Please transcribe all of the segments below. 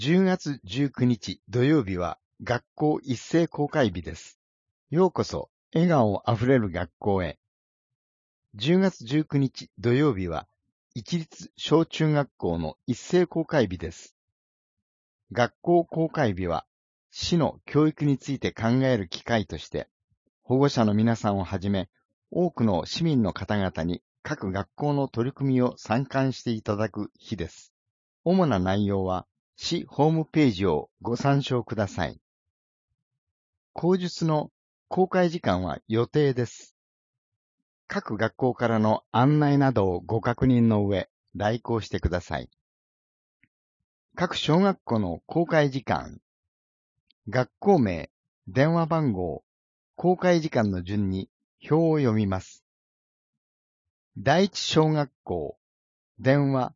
10月19日土曜日は学校一斉公開日です。ようこそ笑顔あふれる学校へ。10月19日土曜日は一律小中学校の一斉公開日です。学校公開日は市の教育について考える機会として、保護者の皆さんをはじめ多くの市民の方々に各学校の取り組みを参観していただく日です。主な内容は市ホームページをご参照ください。口述の公開時間は予定です。各学校からの案内などをご確認の上、来校してください。各小学校の公開時間、学校名、電話番号、公開時間の順に表を読みます。第一小学校、電話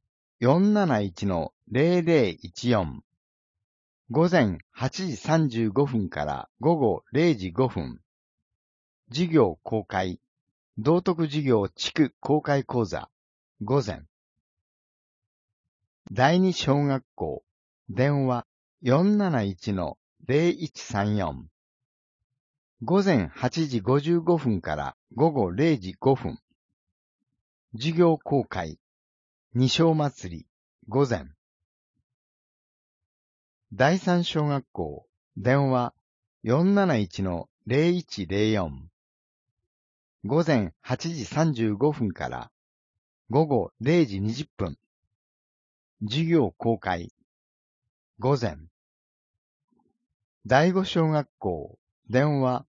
471-0014午前8時35分から午後0時5分。授業公開、道徳授業地区公開講座、午前。第二小学校、電話 471-0134。午前8時55分から午後0時5分。授業公開、二小祭り、午前。第三小学校、電話 471-0104。午前8時35分から午後0時20分。授業公開、午前。第五小学校、電話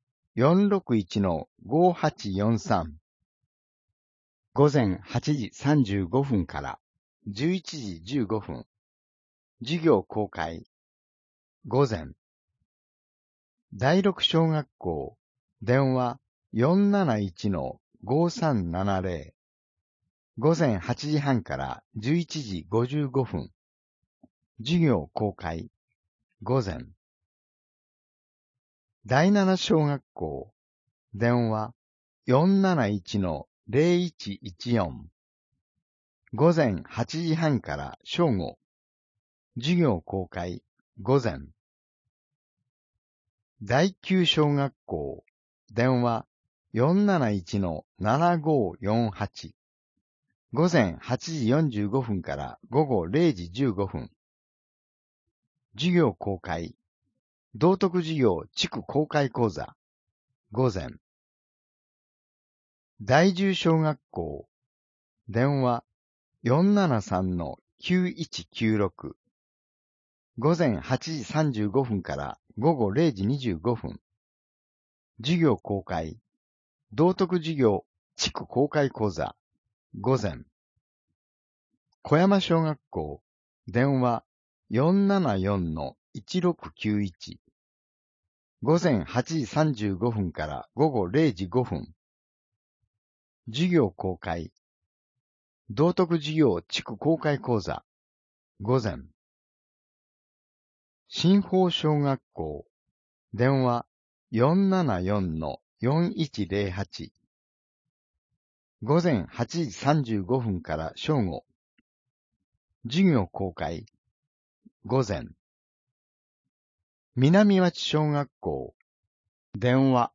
461-5843。午前8時35分から11時15分。授業公開、午前。第六小学校、電話 471-5370。午前8時半から11時55分。授業公開、午前。第七小学校、電話 471-0114。午前8時半から正午。授業公開、午前。第九小学校、電話 471-7548。午前8時45分から午後0時15分。授業公開、道徳授業地区公開講座、午前。第十小学校、電話 473-9196。午前8時35分から午後0時25分。授業公開、道徳授業地区公開講座、午前。小山小学校、電話 474-1691。午前8時35分から午後0時5分。授業公開、道徳授業地区公開講座、午前。新豊小学校、電話 474-4108。午前8時35分から正午。授業公開、午前。南町小学校、電話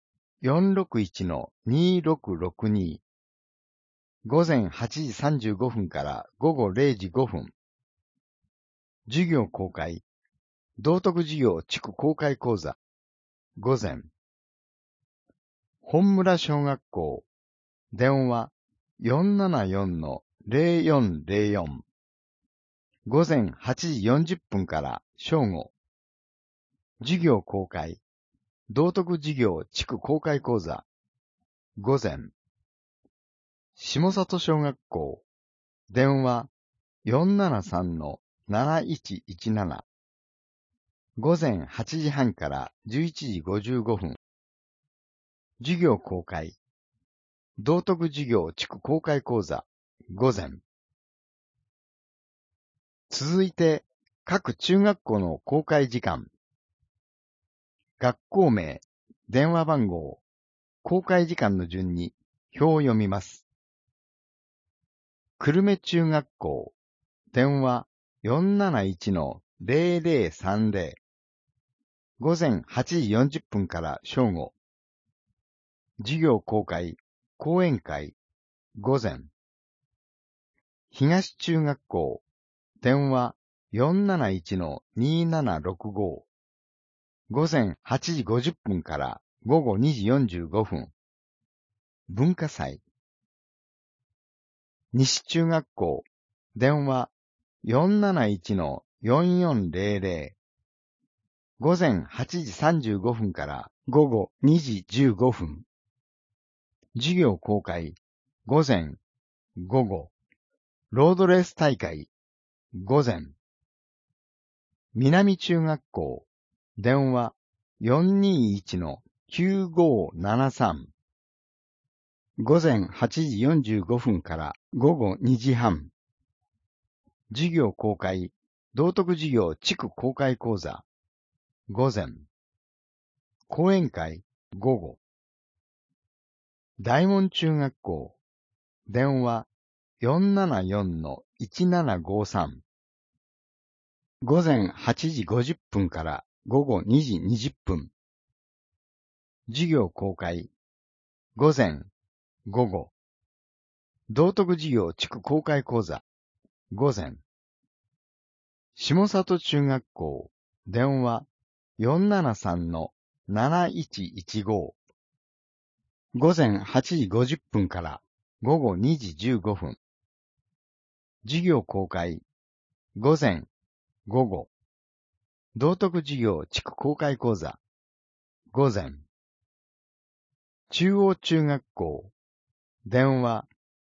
461-2662。午前8時35分から午後0時5分。授業公開、道徳授業地区公開講座、午前。本村小学校、電話 474-0404。午前8時40分から正午。授業公開、道徳授業地区公開講座、午前。下里小学校、電話 473-7117。午前8時半から11時55分。授業公開、道徳授業地区公開講座、午前。続いて、各中学校の公開時間。学校名、電話番号、公開時間の順に表を読みます。久留米中学校、電話 0030午前8時40分から正午。授業公開、講演会、午前。東中学校、電話 471-2765。午前8時50分から午後2時45分。文化祭。西中学校、電話 471-4400。午前8時35分から午後2時15分。授業公開、午前、午後。ロードレース大会、午前。南中学校、電話 421-9573。午前8時45分から午後2時半。授業公開、道徳授業地区公開講座、午前。講演会、午後。大門中学校、電話 474-1753。午前8時50分から午後2時20分。授業公開、午前、午後。道徳授業地区公開講座、午前。下里中学校、電話 473-7115。午前8時50分から午後2時15分。授業公開、午前、午後。道徳授業地区公開講座、午前。中央中学校、電話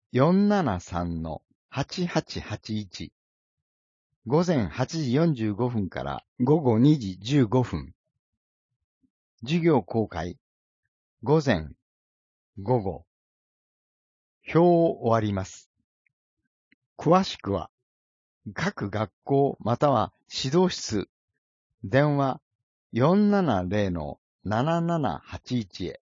473-8881。午前8時45分から午後2時15分。授業公開、午前、午後。表を終わります。詳しくは、各学校または指導室、電話 470-7781 へ。